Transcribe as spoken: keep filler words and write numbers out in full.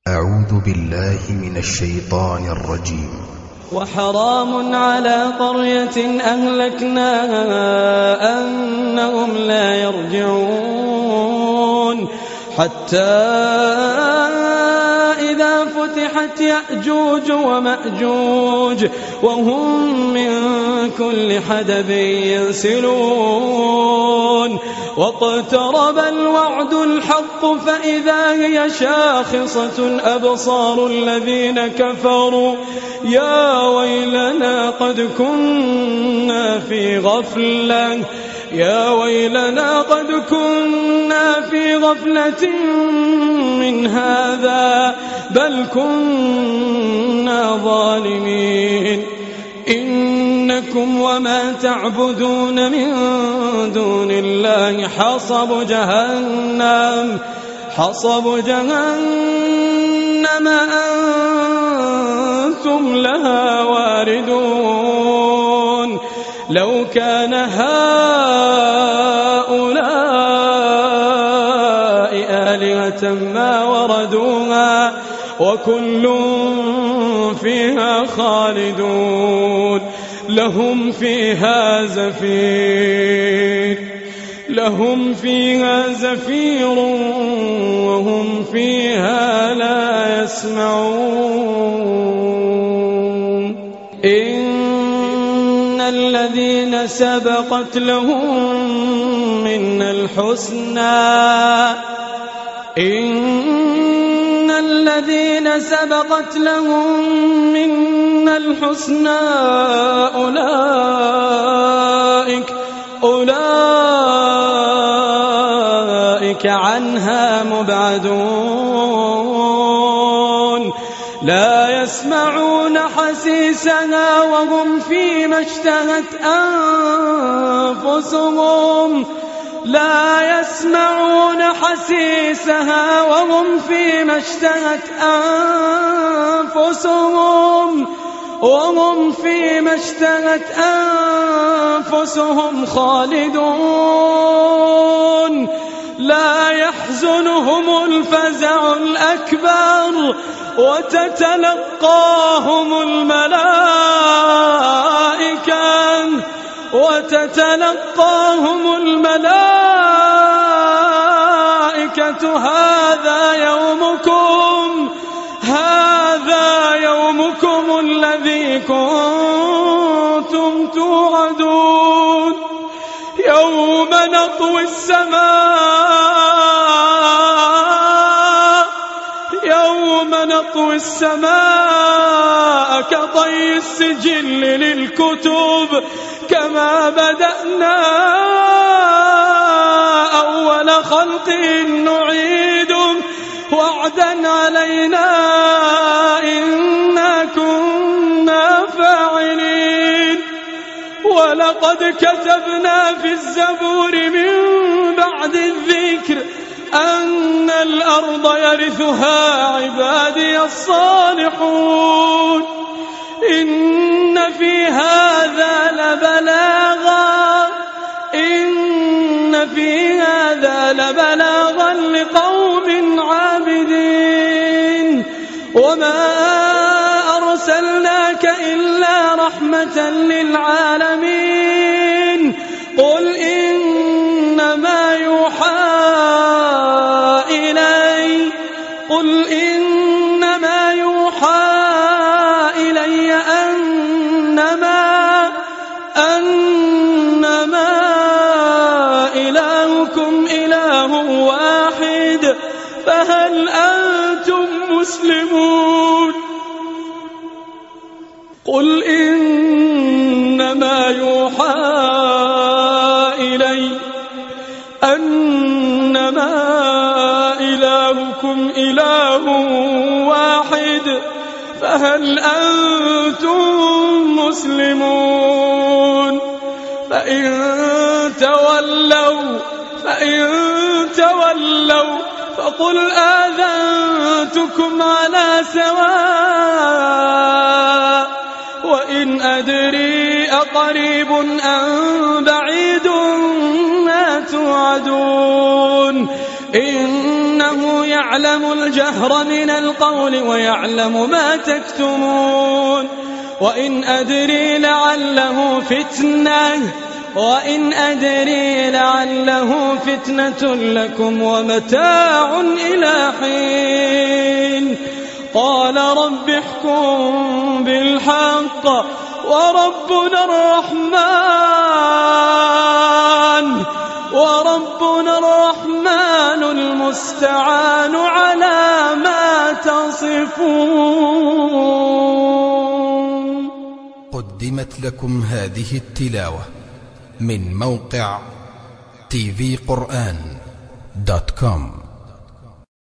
أعوذ بالله من الشيطان الرجيم. وحرام على قرية أهلكناها أنهم لا يرجعون حتى إذا فتحت يأجوج ومأجوج وهم من كل حدب ينسلون واقترب الوعد الحق فإذا هي شاخصة أبصار الذين كفروا يا ويلنا قد كنا في غفلة يا ويلنا قد كنا في غفلة من هذا بل كنا ظالمين إنكم وما تعبدون من دون الله حصب جهنم حصب جهنم أنتم لها واردون لو كان هؤلاء آلهة ما وردوها وكل فيها خالدون لهم فيها زفير لهم فيها زفير وهم فيها لا يسمعون إن الذين سبقت لهم من الحسنى إن الذين سبقت لهم من الحسنى أولئك أولئك عنها مبعدون لا يسمعون حسيسها وهم فيما اشتهت أنفسهم لا يسمعون حسيسها وهم فيما اشتهت أنفسهم وهم فيما اشتهت أنفسهم خالدون لا يحزنهم الفزع الأكبر وتتلقاهم الملائكة وتتلقاهم الملائكة هذا يومكم هذا يومكم الذي كنتم توعدون يوم نطوي السماء يوم نطوي السماء كطي السجل للكتب كما بدأنا أول خلق نعيده وعدا علينا إنا كنا فاعلين ولقد كتبنا في الزبور من بعد الذكر أن الأرض يرثها عبادي الصالحون إن في هذا لبلاغا إن في هذا لبلاغا لقوم عابدين وما أرسلناك إلا رحمة للعالمين قل إنما يوحى إلي قل إنما يوحى إلي أنما أنما إلهكم إله واحد فهل أنتم مسلمون قل إنما يوحى إلي أنما إلهكم إله واحد فهل أنتم مسلمون فإن تولوا فإن تولوا فقل آذنتكم على سواء وإن أدري أقريب أم بعيد ما توعدون إنه يعلم يعلم الجهر من القول ويعلم ما تكتمون وإن أدري لعله فتنة وإن أدري لعله فتنة لكم ومتاع إلى حين قال رب احكم بالحق وربنا الرحمن وربنا الرحمن المستعان على ما تصفون. قدمت لكم هذه التلاوة من موقع تي في قرآن دوت كوم.